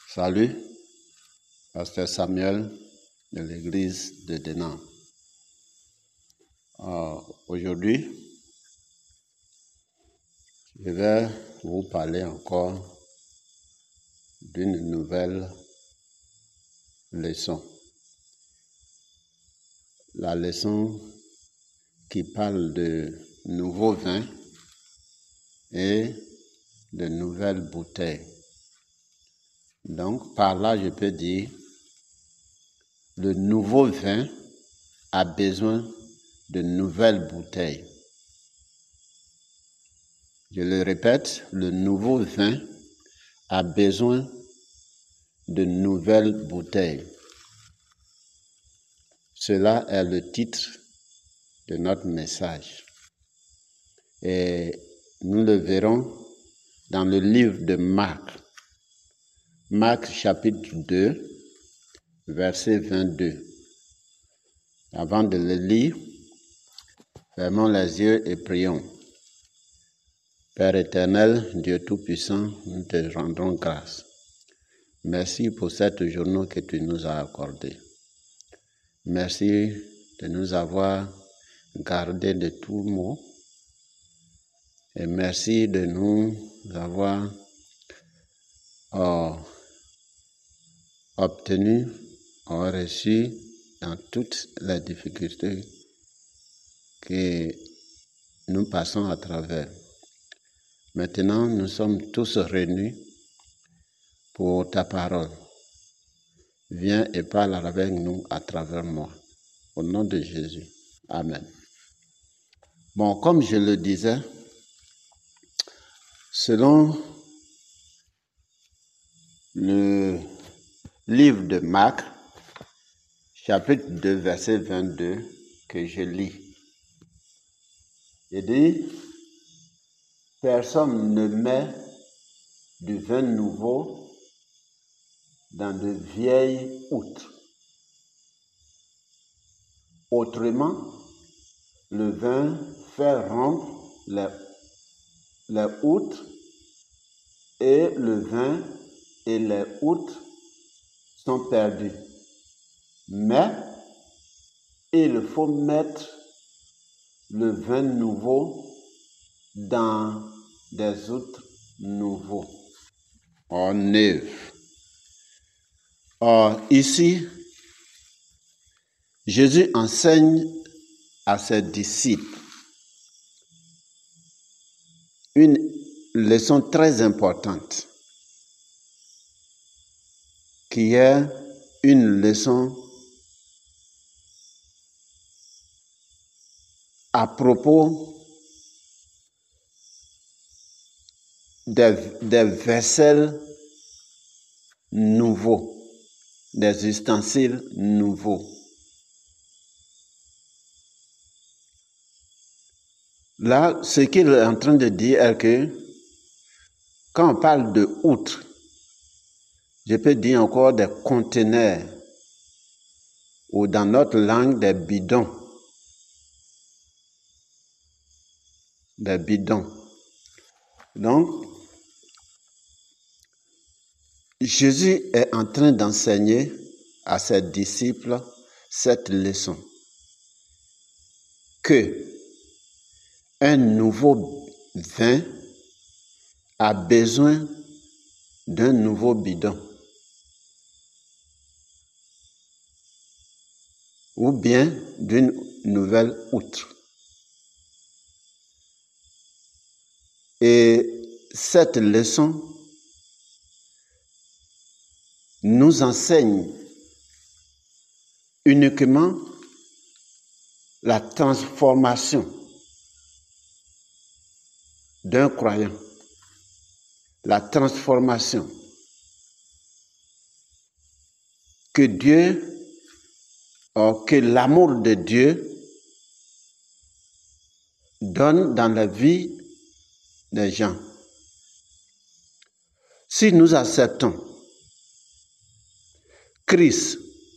Salut, Pasteur Samuel de l'église de Denan. Aujourd'hui, je vais vous parler encore d'une nouvelle leçon. La leçon qui parle de nouveaux vins et de nouvelles bouteilles. Donc, par là, je peux dire, le nouveau vin a besoin de nouvelles bouteilles. Je le répète, le nouveau vin a besoin de nouvelles bouteilles. Cela est le titre de notre message. Et nous le verrons dans le livre de Marc. Marc chapitre 2, verset 22. Avant de le lire, fermons les yeux et prions. Père éternel, Dieu Tout-Puissant, nous te rendons grâce. Merci pour cette journée que tu nous as accordée. Merci de nous avoir gardés de tout maux. Et merci de nous avoir reçu dans toutes les difficultés que nous passons à travers. Maintenant, nous sommes tous réunis pour ta parole. Viens et parle avec nous à travers moi. Au nom de Jésus. Amen. Bon, comme je le disais, selon le livre de Marc, chapitre 2, verset 22, que je lis, il dit, personne ne met du vin nouveau dans de vieilles outres. Autrement, le vin fait rompre les outres et le vin et les outres sont perdus. Mais il faut mettre le vin nouveau dans des outres nouveaux. Neuf. Ici, Jésus enseigne à ses disciples une leçon très importante, qui est une leçon à propos des vaisselles nouveaux, des ustensiles nouveaux. Là, ce qu'il est en train de dire est que quand on parle de outre, je peux dire encore des conteneurs ou dans notre langue des bidons. Des bidons. Donc, Jésus est en train d'enseigner à ses disciples cette leçon. Que un nouveau vin a besoin d'un nouveau bidon. Ou bien d'une nouvelle outre. Et cette leçon nous enseigne uniquement la transformation d'un croyant. La transformation que que l'amour de Dieu donne dans la vie des gens. Si nous acceptons Christ,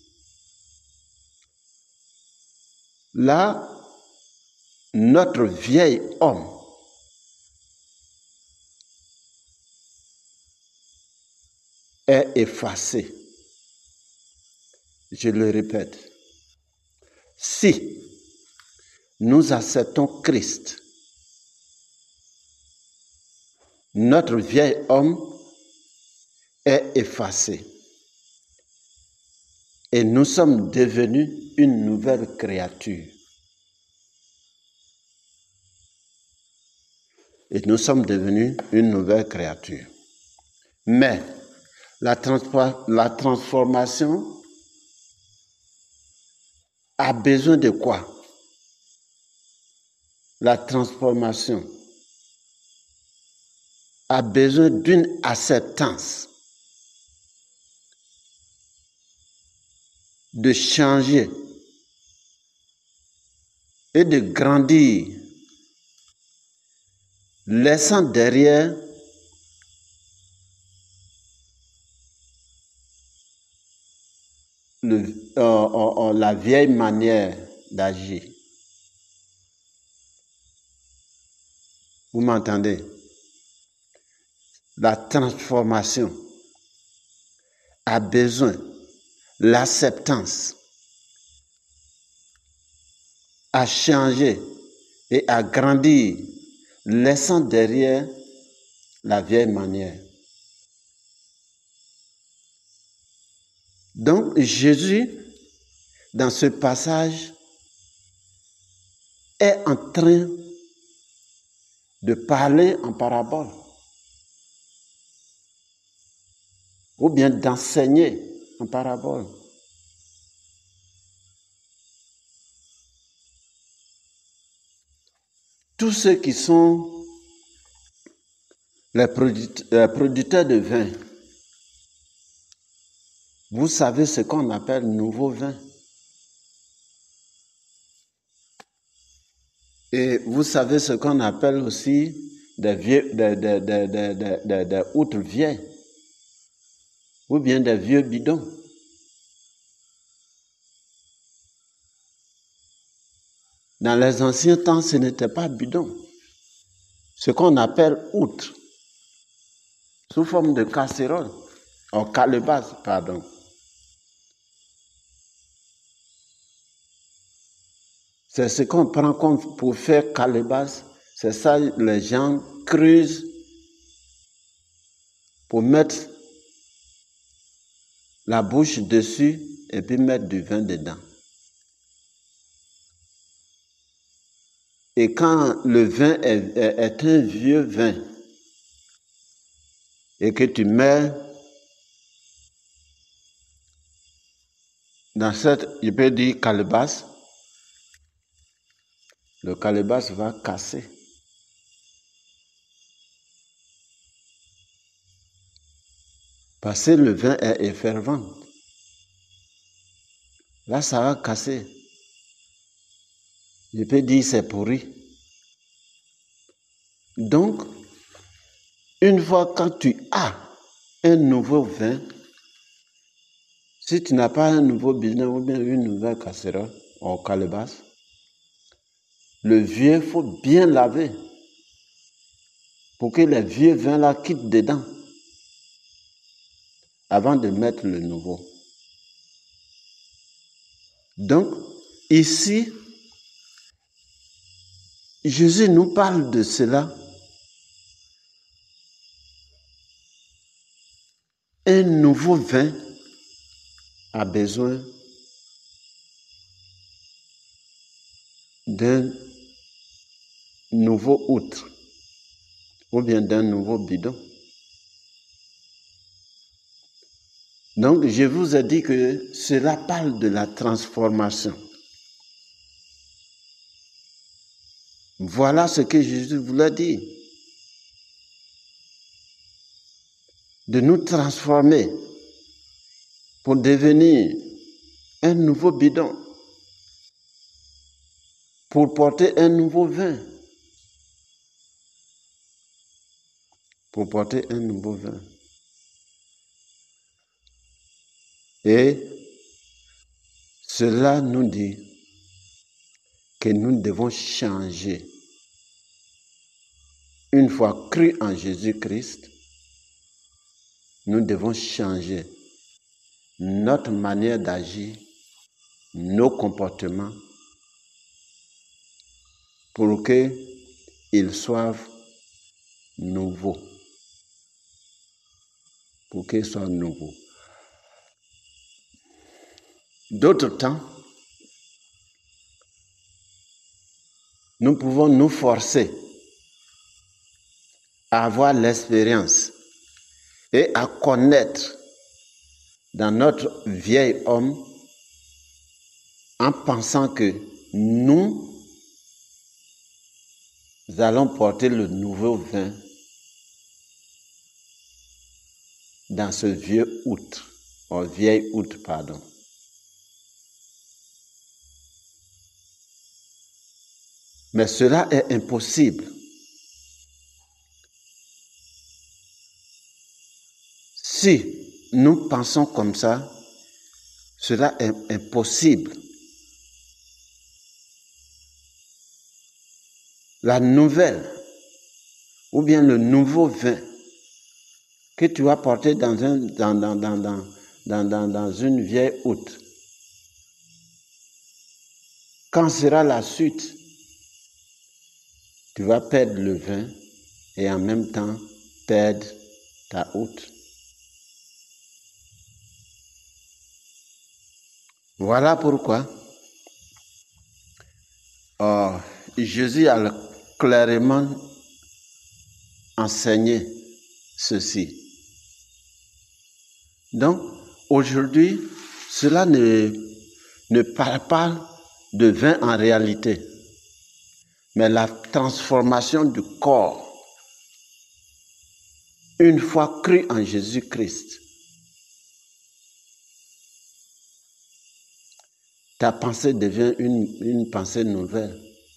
là, notre vieil homme est effacé. Je le répète. Si nous acceptons Christ, notre vieil homme est effacé et nous sommes devenus une nouvelle créature. Et nous sommes devenus une nouvelle créature. Mais la transformation a besoin de quoi? La transformation a besoin d'une acceptance, de changer et de grandir, laissant derrière la vieille manière d'agir. Vous m'entendez? La transformation a besoin de l'acceptance à changer et à grandir, laissant derrière la vieille manière. Donc Jésus, dans ce passage, est en train de parler en parabole ou bien d'enseigner en parabole. Tous ceux qui sont les producteurs de vin, vous savez ce qu'on appelle nouveau vin. Et vous savez ce qu'on appelle aussi des outres vieilles ou bien des vieux bidons. Dans les anciens temps, ce n'était pas bidon. Ce qu'on appelle outre, sous forme de casserole, en calebasse, pardon. C'est ce qu'on prend comme pour faire calebasse. C'est ça, les gens creusent pour mettre la bouche dessus et puis mettre du vin dedans. Et quand le vin est un vieux vin et que tu mets dans cette, je peux dire calebasse, le calebasse va casser. Parce que le vin est effervent. Là, ça va casser. Je peux dire c'est pourri. Donc, une fois quand tu as un nouveau vin, si tu n'as pas un nouveau bidon ou bien une nouvelle casserole en calebasse, le vieux, il faut bien laver pour que les vieux vins là quittent dedans avant de mettre le nouveau. Donc, ici, Jésus nous parle de cela. Un nouveau vin a besoin d'un nouveau outre ou bien d'un nouveau bidon. Donc, je vous ai dit que cela parle de la transformation. Voilà ce que Jésus voulait dire. De nous transformer pour devenir un nouveau bidon, pour porter un nouveau vin. Pour porter un nouveau vin. Et cela nous dit que nous devons changer. Une fois cru en Jésus-Christ, nous devons changer notre manière d'agir, nos comportements, pour qu'ils soient nouveaux. Pour qu'ils soient nouveaux. D'autre temps, nous pouvons nous forcer à avoir l'expérience et à connaître dans notre vieil homme en pensant que nous allons porter le nouveau vin dans ce vieil outre, pardon. Mais cela est impossible. Si nous pensons comme ça, cela est impossible. La nouvelle, ou bien le nouveau vin que tu vas porter dans une vieille outre, quand sera la suite? Tu vas perdre le vin et en même temps perdre ta outre. Voilà pourquoi Jésus a clairement enseigné ceci. Donc, aujourd'hui, cela ne parle pas de vin en réalité, mais la transformation du corps, une fois cru en Jésus-Christ. Ta pensée devient une pensée nouvelle.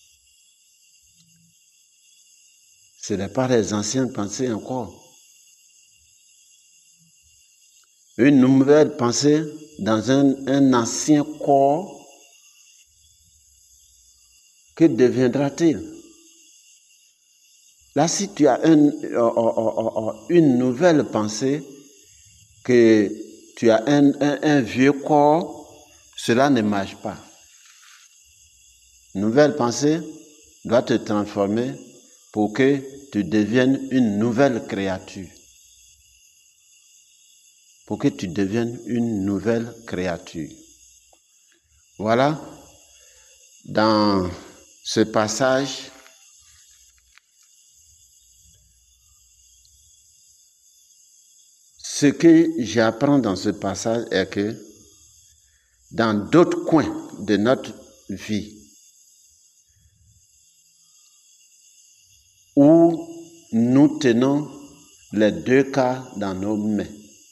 Ce n'est pas les anciennes pensées encore. Une nouvelle pensée dans un ancien corps, que deviendra-t-il? Là, si tu as une nouvelle pensée, que tu as un vieux corps, cela ne marche pas. Nouvelle pensée doit te transformer pour que tu deviennes une nouvelle créature. Pour que tu deviennes une nouvelle créature. Voilà, dans ce passage, ce que j'apprends dans ce passage est que dans d'autres coins de notre vie, où nous tenons les deux cas dans nos mains,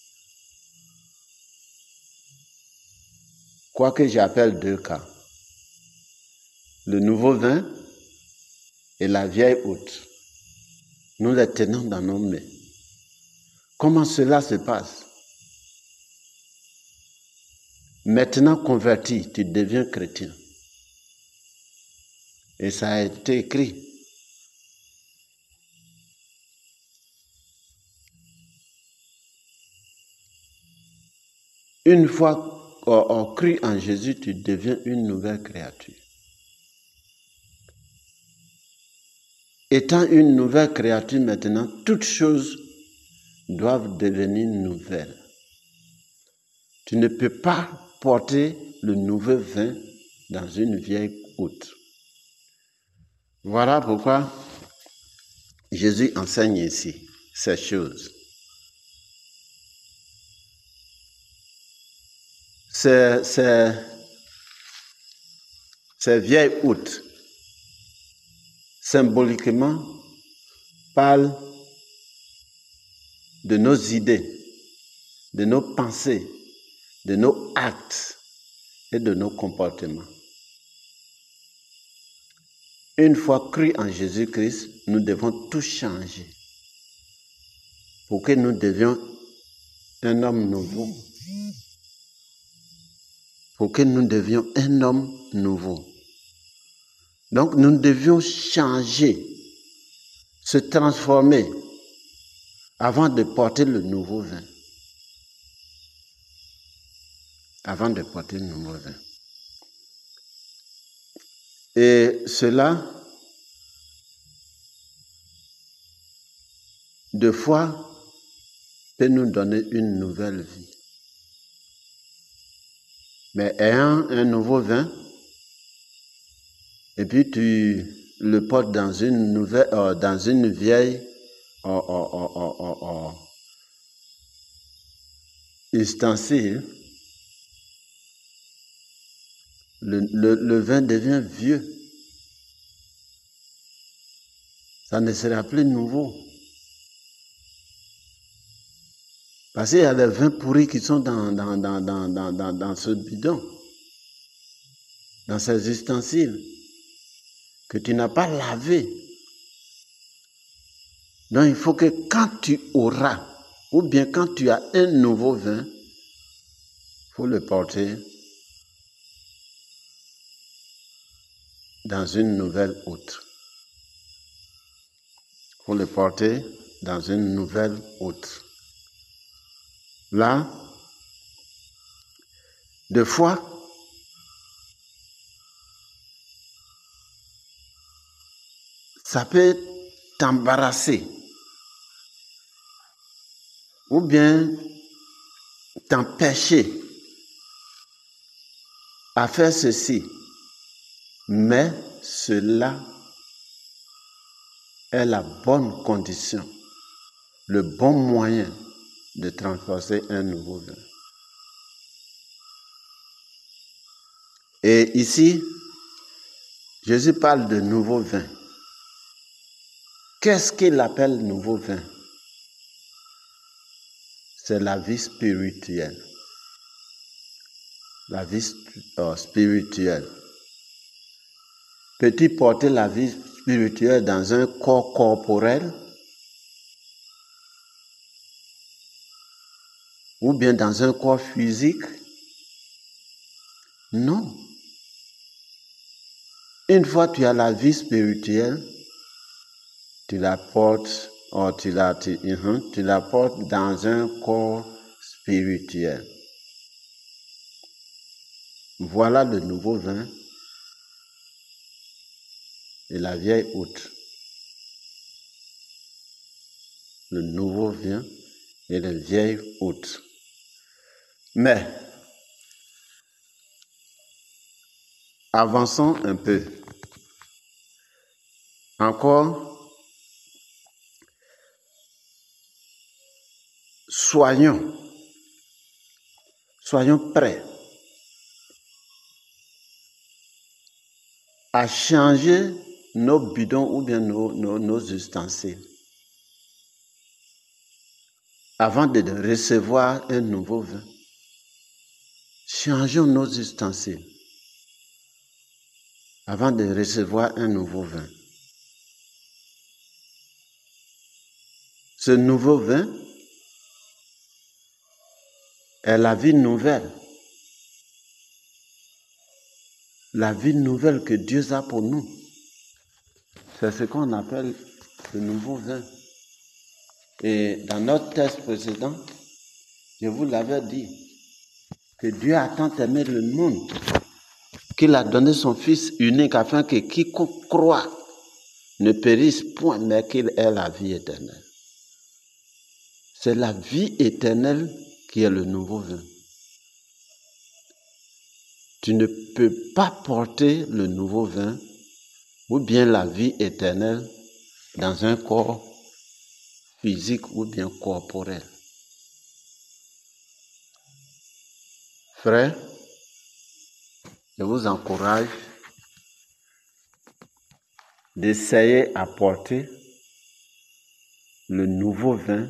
quoi que j'appelle deux cas, le nouveau vin et la vieille outre, nous les tenons dans nos mains. Comment cela se passe? Maintenant converti, tu deviens chrétien. Et ça a été écrit. Une fois cru en Jésus, tu deviens une nouvelle créature. Étant une nouvelle créature maintenant, toutes choses doivent devenir nouvelles. Tu ne peux pas porter le nouveau vin dans une vieille outre. Voilà pourquoi Jésus enseigne ici ces choses. Ces vieilles outres, symboliquement, parlent de nos idées, de nos pensées, de nos actes et de nos comportements. Une fois cru en Jésus-Christ, nous devons tout changer pour que nous devions un homme nouveau. Pour que nous devions un homme nouveau. Donc nous devions changer, se transformer avant de porter le nouveau vin. avant de porter le nouveau vin. Et cela, deux fois, peut nous donner une nouvelle vie. Mais ayant un nouveau vin, et puis tu le portes dans une vieille ustensile, le vin devient vieux. Ça ne sera plus nouveau. Parce qu'il y a des vins pourris qui sont dans ce bidon, dans ces ustensiles, que tu n'as pas lavé. Donc il faut que quand tu auras, ou bien quand tu as un nouveau vin, il faut le porter dans une nouvelle outre. Il faut le porter dans une nouvelle outre. Là, deux fois, ça peut t'embarrasser ou bien t'empêcher à faire ceci. Mais cela est la bonne condition, le bon moyen de transporter un nouveau vin. Et ici, Jésus parle de nouveau vin. Qu'est-ce qu'il appelle nouveau vin? C'est la vie spirituelle. La vie spirituelle. Peux-tu porter la vie spirituelle dans un corps corporel? Ou bien dans un corps physique? Non. Une fois que tu as la vie spirituelle, tu la portes dans un corps spirituel. Voilà le nouveau vin et la vieille outre. Le nouveau vin et la vieille outre. Mais, avançons un peu. Encore, soyons prêts à changer nos bidons ou bien nos ustensiles avant de recevoir un nouveau vin. Changeons nos ustensiles avant de recevoir un nouveau vin. Ce nouveau vin est la vie nouvelle. La vie nouvelle que Dieu a pour nous. C'est ce qu'on appelle le nouveau vin. Et dans notre texte précédent, je vous l'avais dit, que Dieu a tant aimé le monde qu'il a donné son Fils unique afin que quiconque croit ne périsse point, mais qu'il ait la vie éternelle. C'est la vie éternelle qui est le nouveau vin. Tu ne peux pas porter le nouveau vin ou bien la vie éternelle dans un corps physique ou bien corporel. Frères, je vous encourage d'essayer à porter le nouveau vin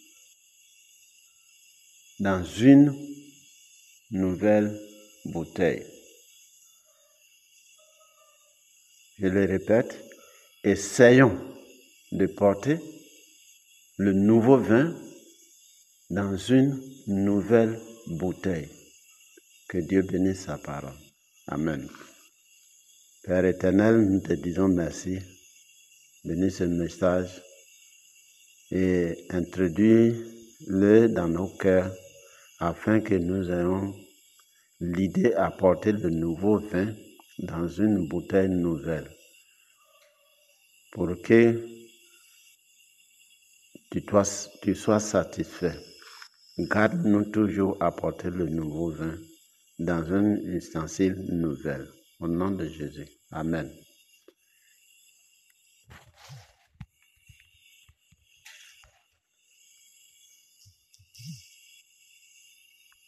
dans une nouvelle bouteille. Je le répète, essayons de porter le nouveau vin dans une nouvelle bouteille. Que Dieu bénisse sa parole. Amen. Père éternel, nous te disons merci. Bénis ce message et introduis-le dans nos cœurs afin que nous ayons l'idée apporter le nouveau vin dans une bouteille nouvelle pour que tu sois satisfait. Garde-nous toujours apporter le nouveau vin dans un ustensile nouvelle. Au nom de Jésus. Amen.